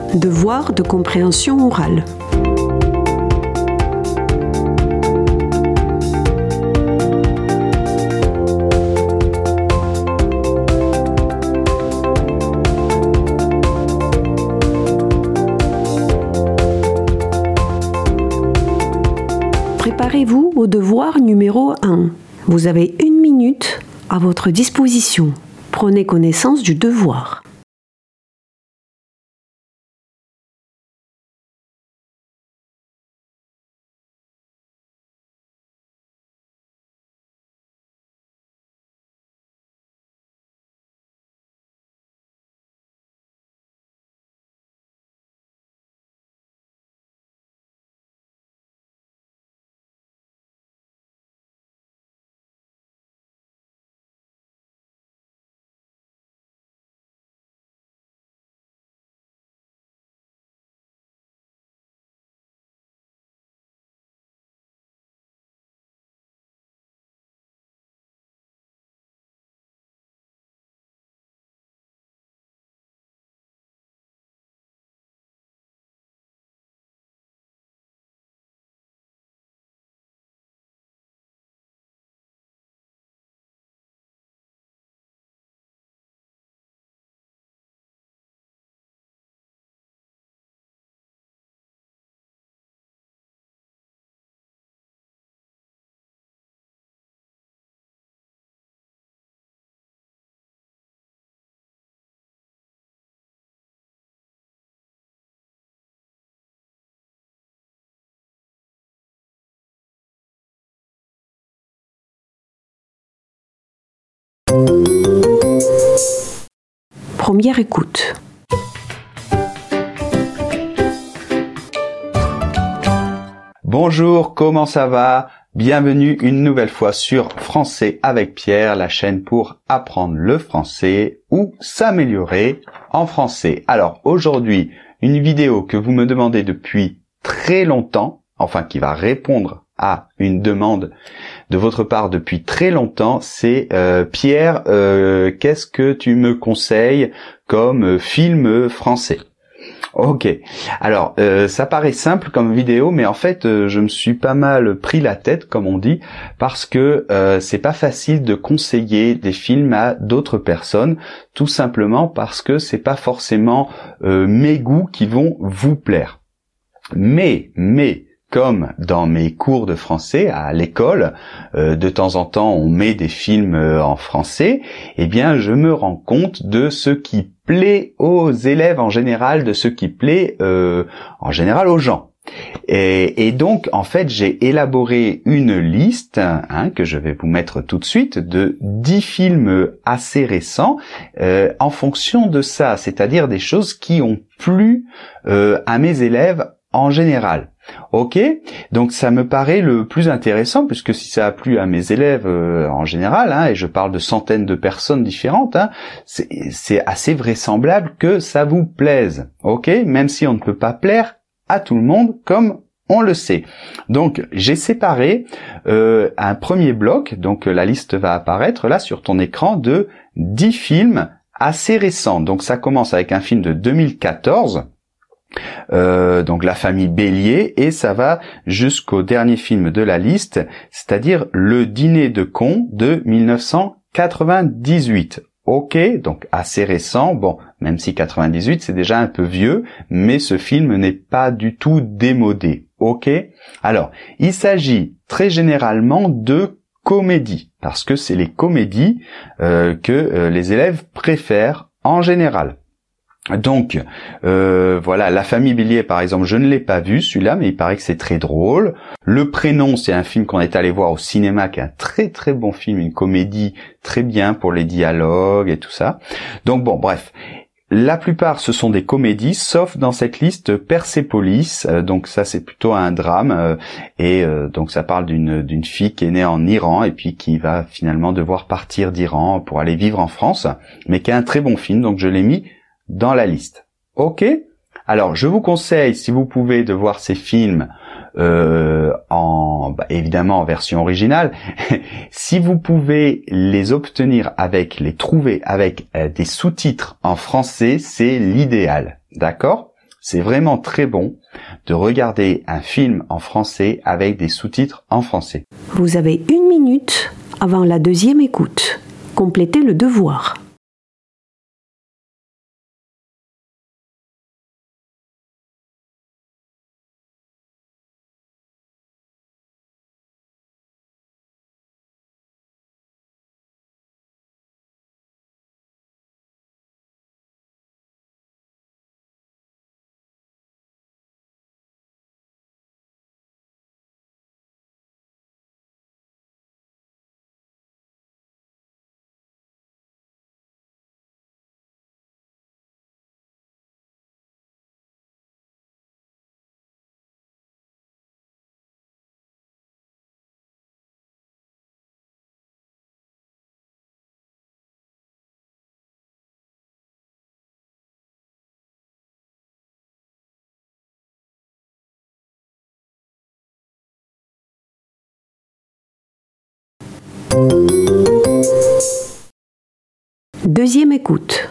Devoir de compréhension orale. Préparez-vous au devoir numéro 1. Vous avez 1 minute à votre disposition. Prenez connaissance du devoir. Première écoute. Bonjour, comment ça va? Bienvenue une nouvelle fois sur Français avec Pierre, la chaîne pour apprendre le français ou s'améliorer en français. Alors aujourd'hui, une vidéo que vous me demandez depuis très longtemps, enfin qui va répondre à une demande de votre part depuis très longtemps, c'est Pierre, qu'est-ce que tu me conseilles comme film français? Ok, alors ça paraît simple comme vidéo, mais en fait je me suis pas mal pris la tête, comme on dit, parce que c'est pas facile de conseiller des films à d'autres personnes, tout simplement parce que c'est pas forcément mes goûts qui vont vous plaire. Mais comme dans mes cours de français à l'école, de temps en temps on met des films en français, eh bien je me rends compte de ce qui plaît aux élèves en général, de ce qui plaît en général aux gens. Et donc en fait j'ai élaboré une liste que je vais vous mettre tout de suite de 10 films assez récents en fonction de ça, c'est-à-dire des choses qui ont plu à mes élèves en général. Ok, donc ça me paraît le plus intéressant, puisque si ça a plu à mes élèves en général, et je parle de centaines de personnes différentes, c'est assez vraisemblable que ça vous plaise. Ok, même si on ne peut pas plaire à tout le monde, comme on le sait. Donc j'ai séparé un premier bloc, donc la liste va apparaître là sur ton écran, de 10 films assez récents. Donc ça commence avec un film de 2014. Donc La famille Bélier, et ça va jusqu'au dernier film de la liste, c'est-à-dire Le dîner de cons de 1998. Ok, donc assez récent, bon, même si 98 c'est déjà un peu vieux, mais ce film n'est pas du tout démodé. Ok, alors il s'agit très généralement de comédies, parce que c'est les comédies que les élèves préfèrent en général. Donc voilà, La famille Bélier par exemple, je ne l'ai pas vu celui-là, mais il paraît que c'est très drôle. Le prénom, c'est un film qu'on est allé voir au cinéma, qui est un très très bon film, une comédie très bien pour les dialogues et tout ça. Donc bon, bref, la plupart ce sont des comédies, sauf dans cette liste Persépolis, donc ça c'est plutôt un drame, et donc ça parle d'une fille qui est née en Iran et puis qui va finalement devoir partir d'Iran pour aller vivre en France, mais qui est un très bon film, donc je l'ai mis dans la liste. Ok, alors je vous conseille, si vous pouvez, de voir ces films évidemment en version originale. Si vous pouvez les obtenir les trouver avec des sous-titres en français, c'est l'idéal. D'accord? C'est vraiment très bon de regarder un film en français avec des sous-titres en français. Vous avez 1 minute avant la deuxième écoute. Complétez le devoir. Deuxième écoute.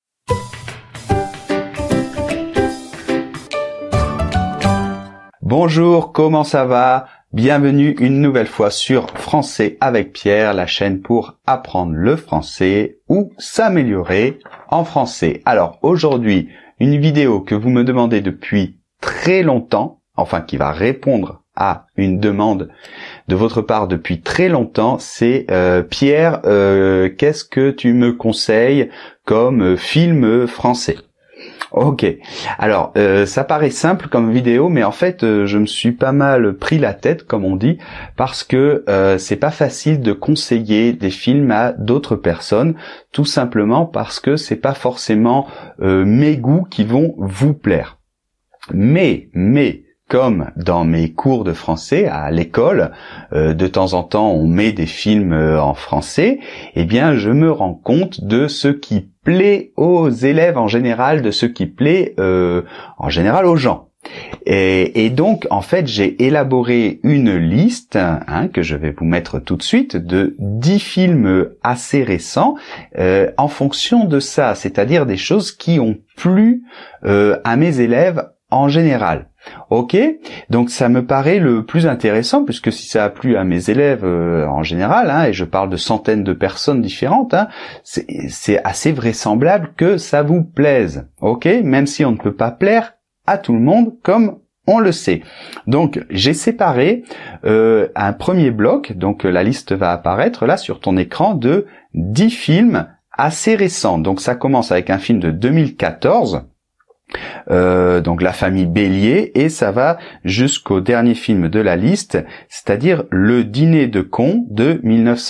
Bonjour, comment ça va? Bienvenue une nouvelle fois sur Français avec Pierre, la chaîne pour apprendre le français ou s'améliorer en français. Alors aujourd'hui, une vidéo que vous me demandez depuis très longtemps, enfin qui va répondre à une demande de votre part depuis très longtemps, c'est Pierre, qu'est-ce que tu me conseilles comme film français? Ok, alors ça paraît simple comme vidéo, mais en fait je me suis pas mal pris la tête, comme on dit, parce que c'est pas facile de conseiller des films à d'autres personnes, tout simplement parce que c'est pas forcément mes goûts qui vont vous plaire. Mais comme dans mes cours de français à l'école, de temps en temps on met des films en français, eh bien je me rends compte de ce qui plaît aux élèves en général, de ce qui plaît en général aux gens. Et donc en fait j'ai élaboré une liste que je vais vous mettre tout de suite de 10 films assez récents en fonction de ça, c'est-à-dire des choses qui ont plu à mes élèves en général. Ok, donc ça me paraît le plus intéressant, puisque si ça a plu à mes élèves en général, et je parle de centaines de personnes différentes, c'est assez vraisemblable que ça vous plaise. Ok, même si on ne peut pas plaire à tout le monde, comme on le sait. Donc j'ai séparé un premier bloc, donc la liste va apparaître là sur ton écran, de 10 films assez récents. Donc ça commence avec un film de 2014, donc La famille Bélier, et ça va jusqu'au dernier film de la liste, c'est-à-dire Le dîner de cons de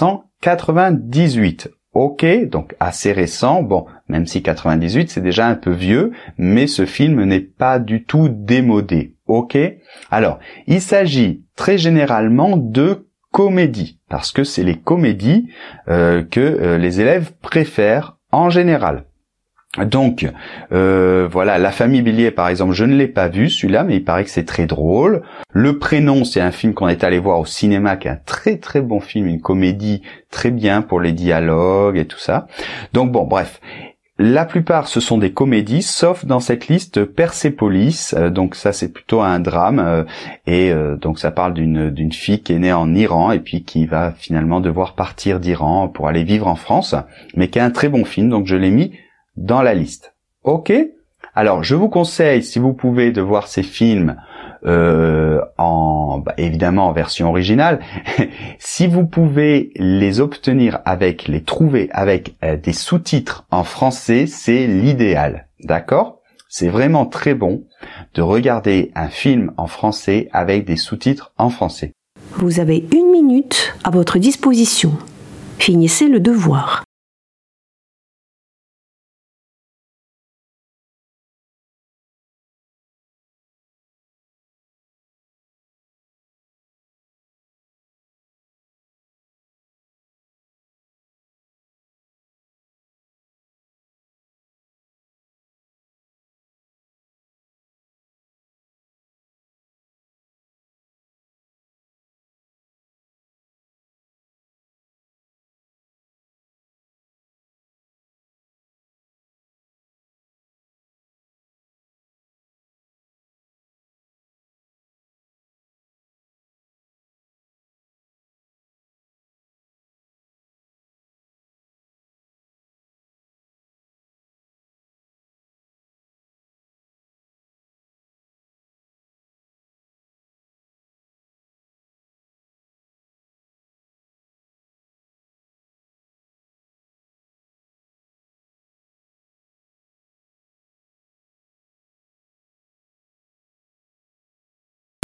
1998. Ok, donc assez récent, bon, même si 98 c'est déjà un peu vieux, mais ce film n'est pas du tout démodé. Ok, alors il s'agit très généralement de comédies, parce que c'est les comédies que les élèves préfèrent en général. Donc voilà, La famille Bélier par exemple, je ne l'ai pas vu celui-là, mais il paraît que c'est très drôle. Le prénom, c'est un film qu'on est allé voir au cinéma, qui est un très très bon film, une comédie très bien pour les dialogues et tout ça. Donc bon, bref, la plupart ce sont des comédies, sauf dans cette liste Persépolis, donc ça c'est plutôt un drame, et donc ça parle d'une fille qui est née en Iran et puis qui va finalement devoir partir d'Iran pour aller vivre en France, mais qui est un très bon film, donc je l'ai mis dans la liste. Ok, alors je vous conseille, si vous pouvez, de voir ces films évidemment en version originale. Si vous pouvez les obtenir les trouver avec des sous-titres en français, c'est l'idéal. D'accord ? C'est vraiment très bon de regarder un film en français avec des sous-titres en français. Vous avez 1 minute à votre disposition. Finissez le devoir.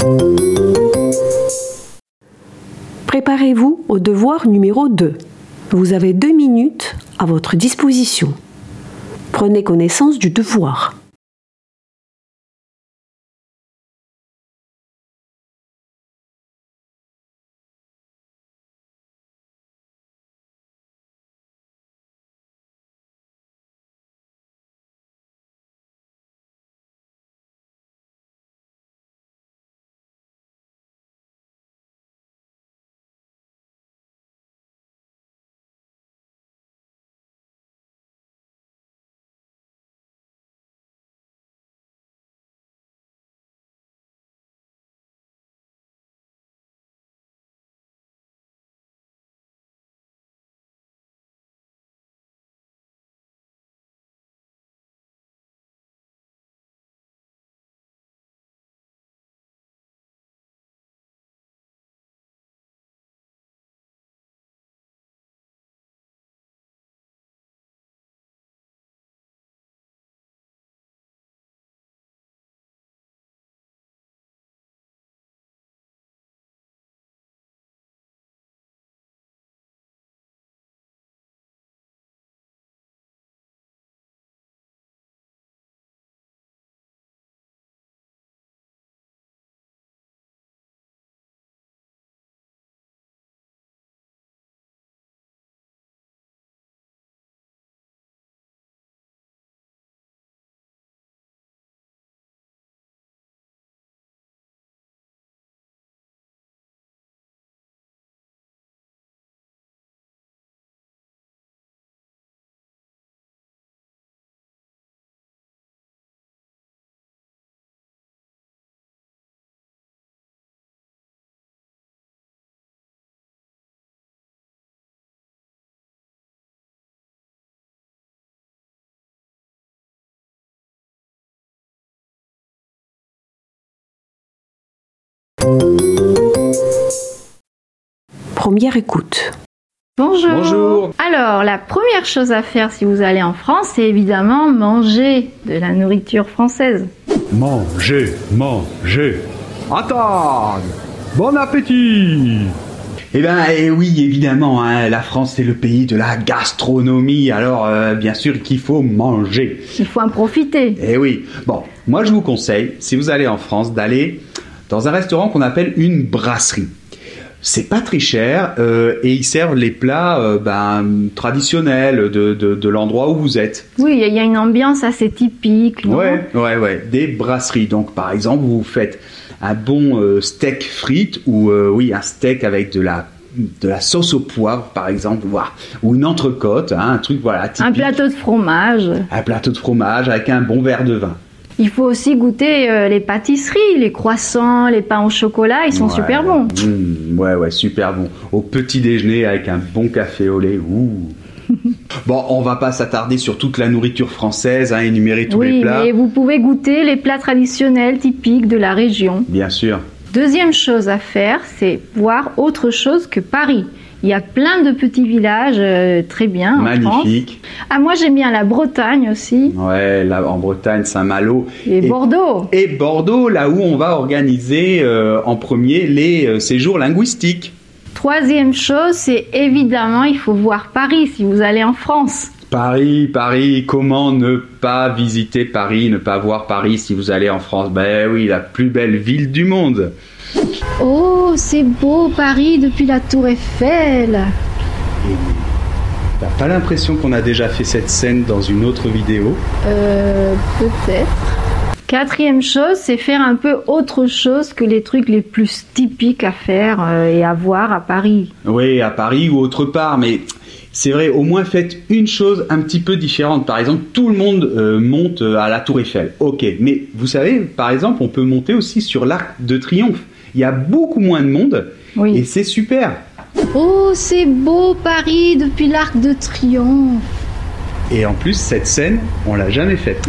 Préparez-vous au devoir numéro 2. Vous avez 2 minutes à votre disposition. Prenez connaissance du devoir. Première écoute. Bonjour. Bonjour. Alors, la première chose à faire si vous allez en France, c'est évidemment manger de la nourriture française. Manger, manger. À table. Bon appétit. Eh oui, évidemment, hein, la France c'est le pays de la gastronomie, alors bien sûr qu'il faut manger. Il faut en profiter. Eh oui. Bon, moi je vous conseille, si vous allez en France, d'aller dans un restaurant qu'on appelle une brasserie. C'est pas très cher et ils servent les plats traditionnels de l'endroit où vous êtes. Oui, il y a une ambiance assez typique. Non ? Ouais. Des brasseries. Donc par exemple, vous faites un bon steak frites ou un steak avec de la sauce au poivre par exemple, ou une entrecôte, hein, un truc typique. Un plateau de fromage. Un plateau de fromage avec un bon verre de vin. Il faut aussi goûter les pâtisseries, les croissants, les pains au chocolat, ils sont super bons. Super bon. Au petit déjeuner avec un bon café au lait. Bon, on va pas s'attarder sur toute la nourriture française, hein, énumérer tous les plats. Oui, mais vous pouvez goûter les plats traditionnels typiques de la région. Bien sûr. Deuxième chose à faire, c'est voir autre chose que Paris. Il y a plein de petits villages très bien en France. Magnifique. Ah, moi j'aime bien la Bretagne aussi. Ouais, là en Bretagne, Saint-Malo. Et Bordeaux. Et Bordeaux, là où on va organiser en premier les séjours linguistiques. Troisième chose, c'est évidemment, il faut voir Paris si vous allez en France. Paris, comment ne pas visiter Paris, ne pas voir Paris si vous allez en France? Ben oui, la plus belle ville du monde. Oh, c'est beau Paris depuis la Tour Eiffel. Et t'as pas l'impression qu'on a déjà fait cette scène dans une autre vidéo? Peut-être. Quatrième chose, c'est faire un peu autre chose que les trucs les plus typiques à faire et à voir à Paris. Oui, à Paris ou autre part, mais c'est vrai, au moins faites une chose un petit peu différente. Par exemple, tout le monde monte à la Tour Eiffel. Ok, mais vous savez, par exemple, on peut monter aussi sur l'Arc de Triomphe. Il y a beaucoup moins de monde et c'est super. Oh, c'est beau Paris depuis l'Arc de Triomphe. Et en plus, cette scène, on l'a jamais faite.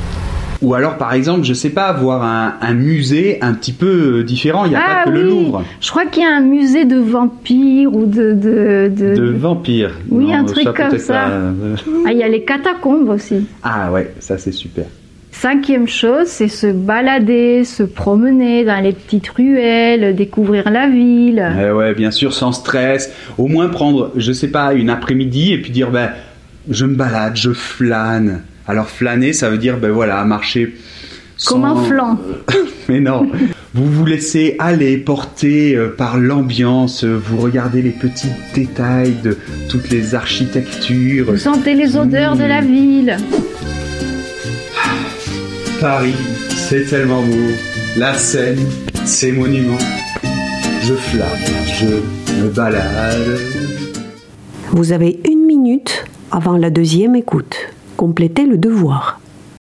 Ou alors, par exemple, je sais pas, voir un musée un petit peu différent. Il n'y a pas que le Louvre. Je crois qu'il y a un musée de vampires ou de vampires. Oui, non, un truc comme ça. Il y a les catacombes aussi. Ah ouais, ça c'est super. 5e chose, c'est se balader, se promener dans les petites ruelles, découvrir la ville. Ouais, bien sûr, sans stress. Au moins prendre, je sais pas, une après-midi et puis dire, je me balade, je flâne. Alors flâner, ça veut dire, voilà, marcher sans... Comme un flan. Mais non, vous vous laissez aller, porter par l'ambiance, vous regardez les petits détails de toutes les architectures. Vous sentez les odeurs de la ville. Paris, c'est tellement beau. La Seine, ses monuments. Je flâne, je me balade. Vous avez 1 minute avant la 2e écoute. Complétez le devoir.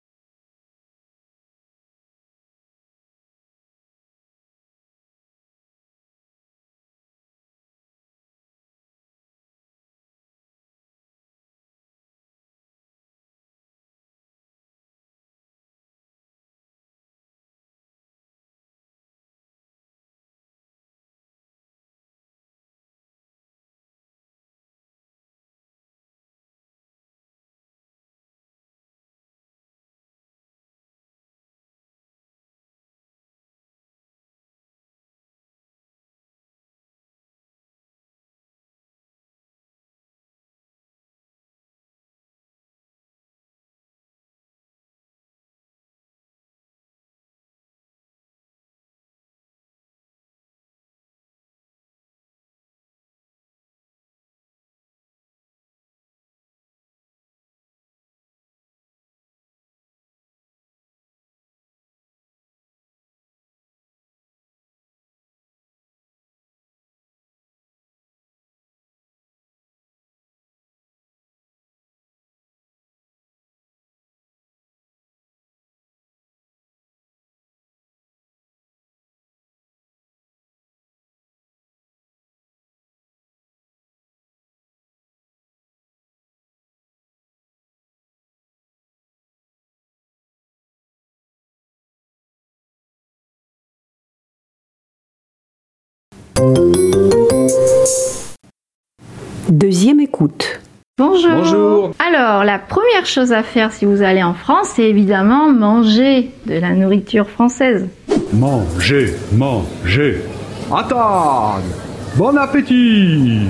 Deuxième écoute. Bonjour. Bonjour. Alors, la première chose à faire si vous allez en France, c'est évidemment manger de la nourriture française. Manger, manger. À table. Bon appétit.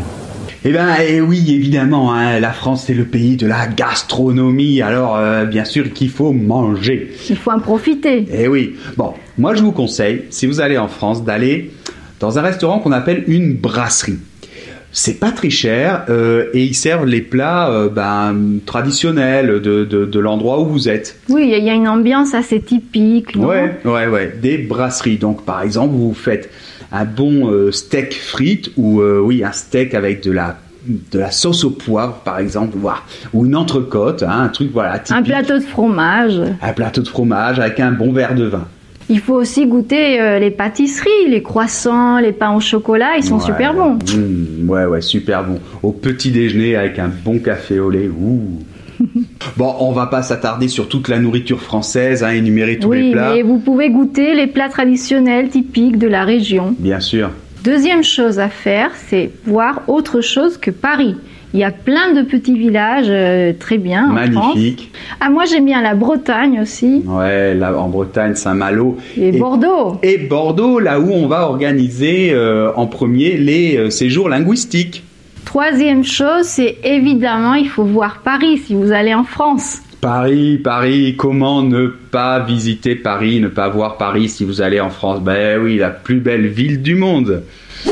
Oui, évidemment, la France c'est le pays de la gastronomie, alors bien sûr qu'il faut manger. Il faut en profiter. Oui, bon, moi je vous conseille, si vous allez en France, d'aller dans un restaurant qu'on appelle une brasserie. C'est pas très cher et ils servent les plats traditionnels de l'endroit où vous êtes. Oui, il y a une ambiance assez typique, non ? Ouais, des brasseries. Donc par exemple, vous faites un bon steak frites ou un steak avec de la sauce au poivre par exemple, ou une entrecôte, un truc typique. Un plateau de fromage. Un plateau de fromage avec un bon verre de vin. Il faut aussi goûter les pâtisseries, les croissants, les pains au chocolat, ils sont super bons. Super bons. Au petit déjeuner avec un bon café au lait. Bon, on va pas s'attarder sur toute la nourriture française, énumérer tous les plats. Oui, mais vous pouvez goûter les plats traditionnels typiques de la région. Bien sûr. Deuxième chose à faire, c'est voir autre chose que Paris. Il y a plein de petits villages très bien en France. Magnifique. Moi j'aime bien la Bretagne aussi. Ouais, là en Bretagne, Saint-Malo. Et Bordeaux. Et Bordeaux, là où on va organiser en premier les séjours linguistiques. Troisième chose, c'est évidemment, il faut voir Paris si vous allez en France. Paris, comment ne pas visiter Paris, ne pas voir Paris si vous allez en France? Oui, la plus belle ville du monde.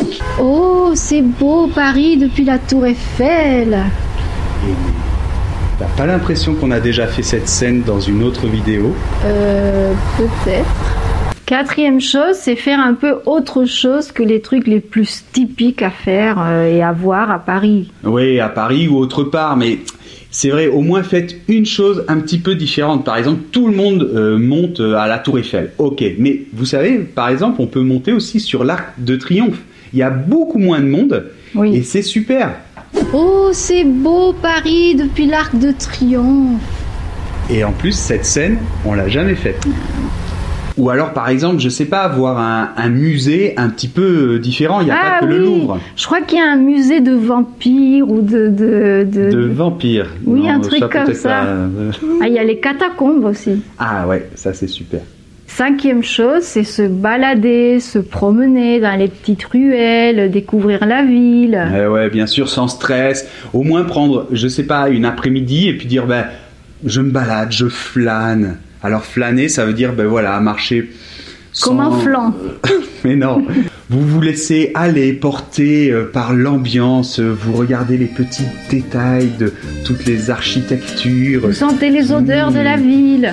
Oh, c'est beau Paris depuis la Tour Eiffel. Et t'as pas l'impression qu'on a déjà fait cette scène dans une autre vidéo? Peut-être. Quatrième chose, c'est faire un peu autre chose que les trucs les plus typiques à faire et à voir à Paris. Oui, à Paris ou autre part, mais c'est vrai, au moins faites une chose un petit peu différente. Par exemple, tout le monde monte à la Tour Eiffel. Ok, mais vous savez, par exemple, on peut monter aussi sur l'Arc de Triomphe. Il y a beaucoup moins de monde et c'est super. Oh, c'est beau Paris depuis l'Arc de Triomphe. Et en plus, cette scène, on l'a jamais faite. Ou alors, par exemple, je sais pas, voir un musée un petit peu différent. Il n'y a pas que le Louvre. Je crois qu'il y a un musée de vampires ou de vampires. Oui, non, un truc comme ça. Il y a les catacombes aussi. Ah ouais, ça c'est super. 5e chose, c'est se balader, se promener dans les petites ruelles, découvrir la ville. Ouais, bien sûr, sans stress. Au moins prendre, je sais pas, une après-midi et puis dire, je me balade, je flâne. Alors flâner, ça veut dire, marcher sans... Comme un flan. Mais non, vous vous laissez aller, porter par l'ambiance, vous regardez les petits détails de toutes les architectures. Vous sentez les odeurs de la ville.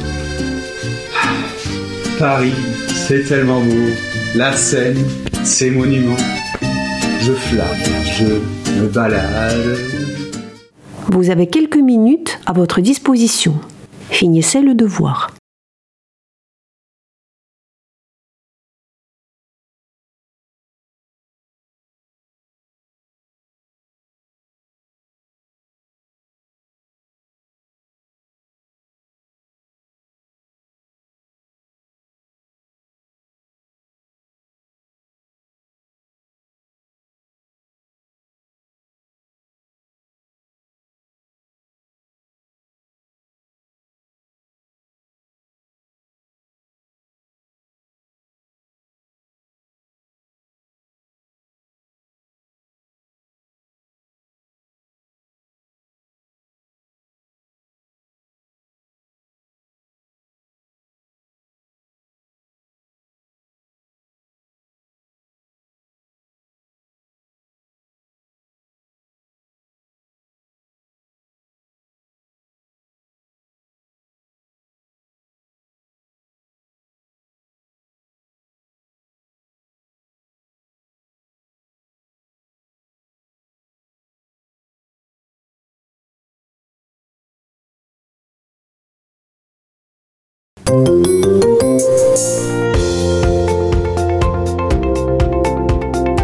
Paris, c'est tellement beau. La Seine, ses monuments. Je flâne, je me balade. Vous avez quelques minutes à votre disposition. Finissez le devoir.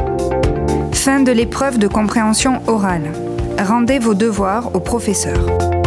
Fin de l'épreuve de compréhension orale. Rendez vos devoirs au professeur.